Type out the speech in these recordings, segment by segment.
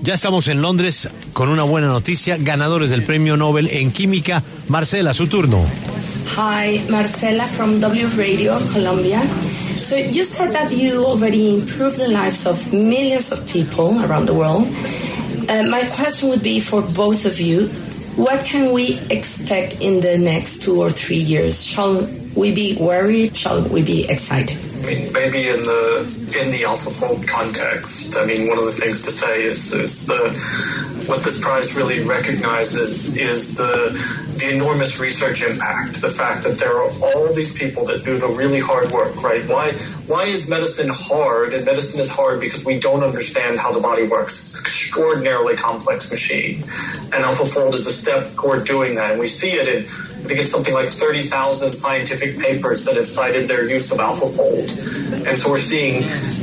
Ya estamos en Londres con una buena noticia, ganadores del Premio Nobel en Química. Marcela, su turno. Hi, Marcela from W Radio, Colombia. So you said that you already improved the lives of millions of people around the world. My question would be for both of you, what can we expect in the next 2 or 3 years? Shall we be worried? Shall we be excited? I mean, maybe in the AlphaFold context, I mean, one of the things to say is what this prize really recognizes is the enormous research impact, the fact that there are all these people that do the really hard work, right? Why is medicine hard? And medicine is hard because we don't understand how the body works. It's an extraordinarily complex machine. And AlphaFold is a step toward doing that. And we see it in, I think it's something like 30,000 scientific papers that have cited their use of AlphaFold. And so we're seeing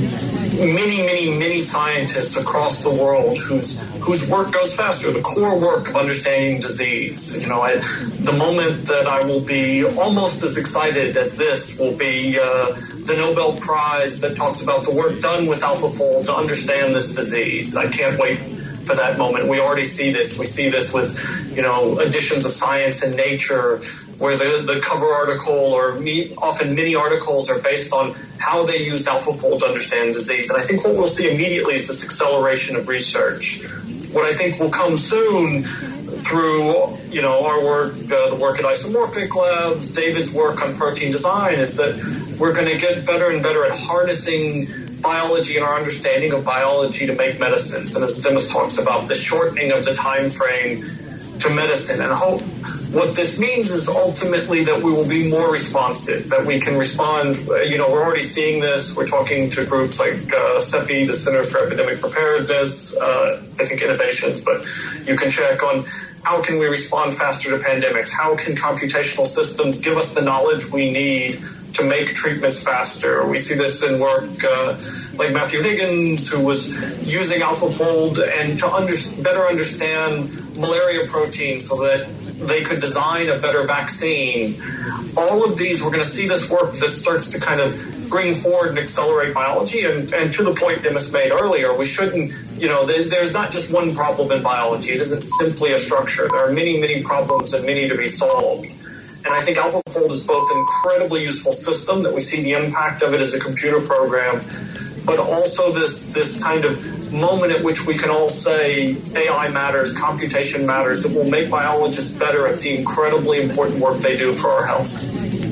many scientists across the world whose work goes faster, the core work of understanding disease. You know, the moment that I will be almost as excited as this will be the Nobel Prize that talks about the work done with AlphaFold to understand this disease. I can't wait for that moment. We already see this. We see this with, you know, editions of Science and Nature, where the cover article or often many articles are based on how they used AlphaFold to understand disease. And I think what we'll see immediately is this acceleration of research. What I think will come soon through, you know, our work, the work at Isomorphic Labs, David's work on protein design, is that we're going to get better and better at harnessing biology and our understanding of biology to make medicines. And as Demis talks about, the shortening of the time frame to medicine. And I hope what this means is ultimately that we will be more responsive, that we can respond. You know, we're already seeing this. We're talking to groups like CEPI, the Center for Epidemic Preparedness, I think Innovations, but you can check on how can we respond faster to pandemics? How can computational systems give us the knowledge we need to make treatments faster? We see this in work like Matthew Higgins, who was using AlphaFold and to better understand malaria proteins so that they could design a better vaccine. All of these, we're going to see this work that starts to kind of bring forward and accelerate biology. And to the point Demis made earlier, we shouldn't, you know, there's not just one problem in biology. It isn't simply a structure. There are many problems and many to be solved. And I think AlphaFold is both an incredibly useful system that we see the impact of it as a computer program, but also this kind of moment at which we can all say AI matters, computation matters, that will make biologists better at the incredibly important work they do for our health.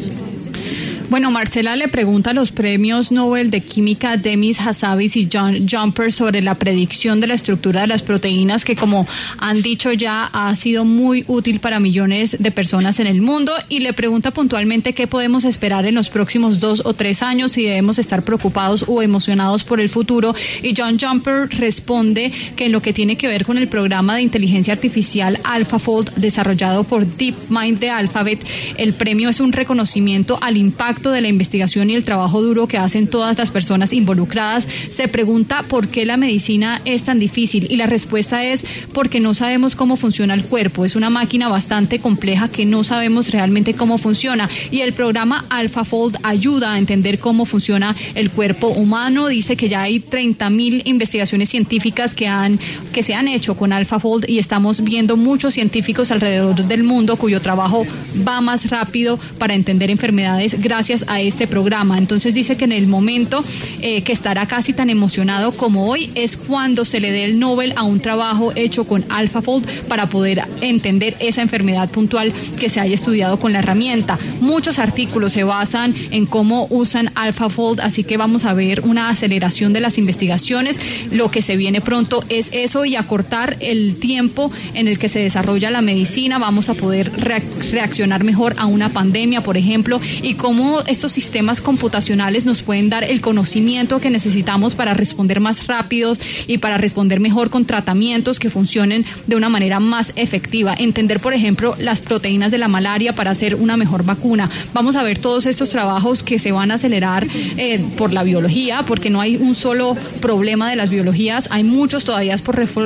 Bueno, Marcela le pregunta a los premios Nobel de Química Demis Hassabis y John Jumper sobre la predicción de la estructura de las proteínas, que como han dicho ya ha sido muy útil para millones de personas en el mundo, y le pregunta puntualmente qué podemos esperar en los próximos 2 o 3 años, si debemos estar preocupados o emocionados por el futuro. Y John Jumper responde que en lo que tiene que ver con el programa de inteligencia artificial AlphaFold desarrollado por DeepMind de Alphabet, el premio es un reconocimiento al impacto de la investigación y el trabajo duro que hacen todas las personas involucradas. Se pregunta por qué la medicina es tan difícil, y la respuesta es porque no sabemos cómo funciona el cuerpo. Es una máquina bastante compleja que no sabemos realmente cómo funciona, y el programa AlphaFold ayuda a entender cómo funciona el cuerpo humano. Dice que ya hay 30,000 investigaciones científicas que se han hecho con AlphaFold, y estamos viendo muchos científicos alrededor del mundo cuyo trabajo va más rápido para entender enfermedades gracias a este programa. Entonces dice que en el momento que estará casi tan emocionado como hoy es cuando se le dé el Nobel a un trabajo hecho con AlphaFold para poder entender esa enfermedad puntual que se haya estudiado con la herramienta. Muchos artículos se basan en cómo usan AlphaFold, así que vamos a ver una aceleración de las investigaciones. Lo que se viene pronto es eso, y acortar el tiempo en el que se desarrolla la medicina. Vamos a poder reaccionar mejor a una pandemia, por ejemplo, y cómo estos sistemas computacionales nos pueden dar el conocimiento que necesitamos para responder más rápido y para responder mejor con tratamientos que funcionen de una manera más efectiva. Entender, por ejemplo, las proteínas de la malaria para hacer una mejor vacuna. Vamos a ver todos estos trabajos que se van a acelerar por la biología, porque no hay un solo problema de las biologías, hay muchos todavía por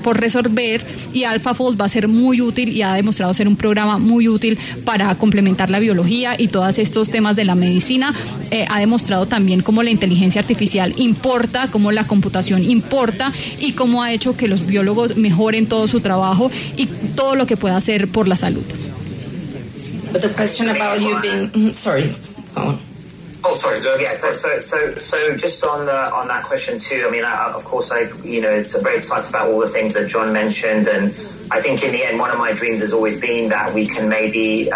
por resolver, y AlphaFold va a ser muy útil y ha demostrado ser un programa muy útil para complementar la biología y todos estos temas de la medicina. Ha demostrado también cómo la inteligencia artificial importa, cómo la computación importa y cómo ha hecho que los biólogos mejoren todo su trabajo y todo lo que pueda hacer por la salud. But the question about you being sorry, go on. Oh, sorry. Yeah. So just on that question too. I mean, of course, it's very excited about all the things that John mentioned, and I think in the end, one of my dreams has always been that we can maybe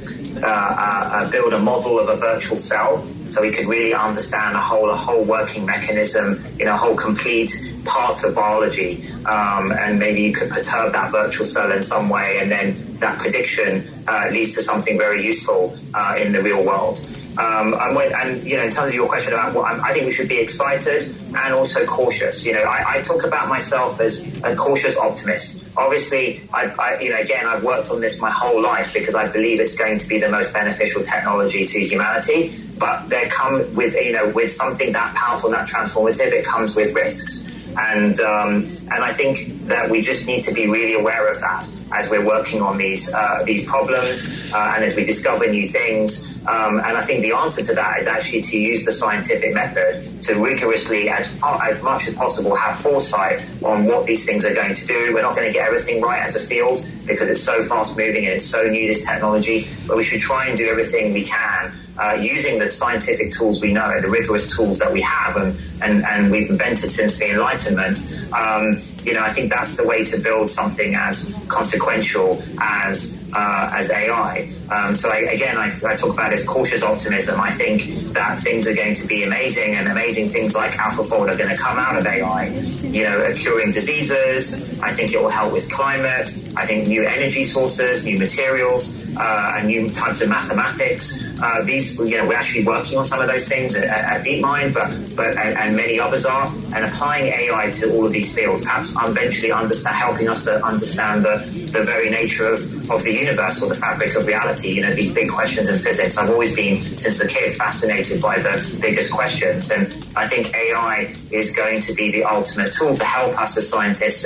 build a model of a virtual cell, so we could really understand a whole working mechanism, a whole complete part of biology, and maybe you could perturb that virtual cell in some way, and then that prediction leads to something very useful in the real world. And in terms of your question about I think we should be excited and also cautious. I talk about myself as a cautious optimist. Obviously, I've worked on this my whole life because I believe it's going to be the most beneficial technology to humanity. But there come with something that powerful, that transformative, it comes with risks. And I think that we just need to be really aware of that as we're working on these problems and as we discover new things. And I think the answer to that is actually to use the scientific method to rigorously, as much as possible, have foresight on what these things are going to do. We're not going to get everything right as a field because it's so fast moving and it's so new, this technology, but we should try and do everything we can using the scientific tools we know, the rigorous tools that we have and we've invented since the Enlightenment. I think that's the way to build something as consequential as AI. So I talk about it as cautious optimism. I think that things are going to be amazing, and amazing things like AlphaFold are going to come out of AI. Curing diseases. I think it will help with climate. I think new energy sources, new materials, and new types of mathematics. We're actually working on some of those things at DeepMind, but many others are, and applying AI to all of these fields, perhaps eventually helping us to understand the very nature of the universe or the fabric of reality. These big questions in physics. I've always been, since a kid, fascinated by the biggest questions, and I think AI is going to be the ultimate tool to help us as scientists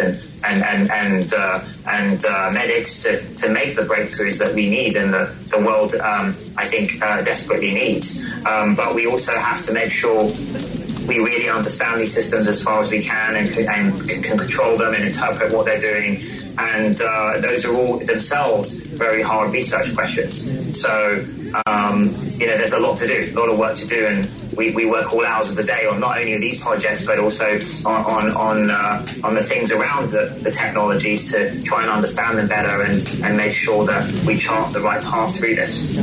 and medics to make the breakthroughs that we need and the world I think desperately needs. But we also have to make sure we really understand these systems as far as we can and can control them and interpret what they're doing. And those are all themselves very hard research questions. So there's a lot to do, a lot of work to do, and we work all hours of the day on not only these projects but also on the things around the technologies to try and understand them better and make sure that we chart the right path through this.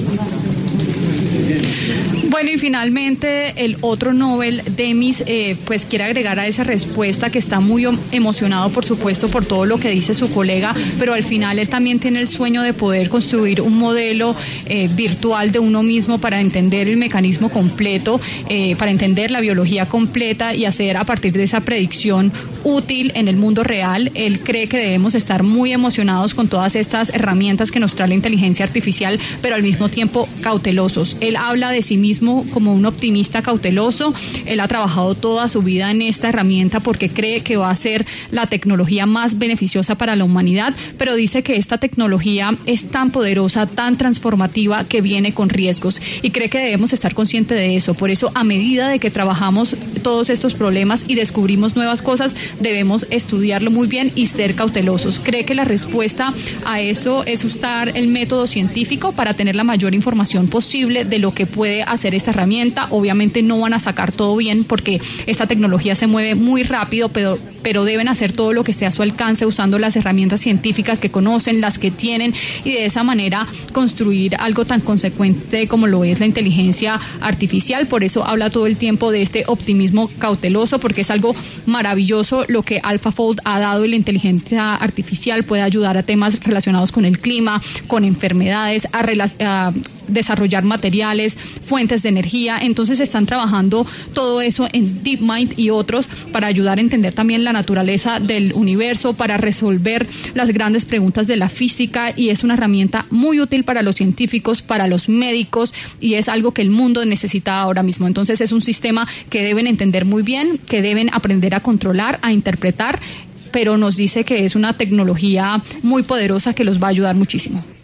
Bueno, y finalmente el otro Nobel, Demis, pues quiere agregar a esa respuesta que está muy emocionado, por supuesto, por todo lo que dice su colega, pero al final él también tiene el sueño de poder construir un modelo virtual de uno mismo para entender el mecanismo completo, para entender la biología completa y hacer a partir de esa predicción útil en el mundo real. Él cree que debemos estar muy emocionados con todas estas herramientas que nos trae la inteligencia artificial, pero al mismo tiempo cautelosos. Él habla de sí mismo como un optimista cauteloso. Él ha trabajado toda su vida en esta herramienta porque cree que va a ser la tecnología más beneficiosa para la humanidad, pero dice que esta tecnología es tan poderosa, tan transformativa, que viene con riesgos y cree que debemos estar conscientes de eso. Por eso, a medida de que trabajamos todos estos problemas y descubrimos nuevas cosas, debemos estudiarlo muy bien y ser cautelosos. Cree que la respuesta a eso es usar el método científico para tener la mayor información posible de lo que puede hacer esta herramienta. Obviamente no van a sacar todo bien porque esta tecnología se mueve muy rápido, pero deben hacer todo lo que esté a su alcance usando las herramientas científicas que conocen, las que tienen, y de esa manera construir algo tan consecuente como lo es la inteligencia artificial. Por eso habla todo el tiempo de este optimismo cauteloso, porque es algo maravilloso lo que AlphaFold ha dado, y la inteligencia artificial puede ayudar a temas relacionados con el clima, con enfermedades, a desarrollar materiales, fuentes de energía. Entonces están trabajando todo eso en DeepMind y otros para ayudar a entender también la naturaleza del universo, para resolver las grandes preguntas de la física, y es una herramienta muy útil para los científicos, para los médicos, y es algo que el mundo necesita ahora mismo. Entonces es un sistema que deben entender muy bien, que deben aprender a controlar, a interpretar, pero nos dice que es una tecnología muy poderosa que los va a ayudar muchísimo.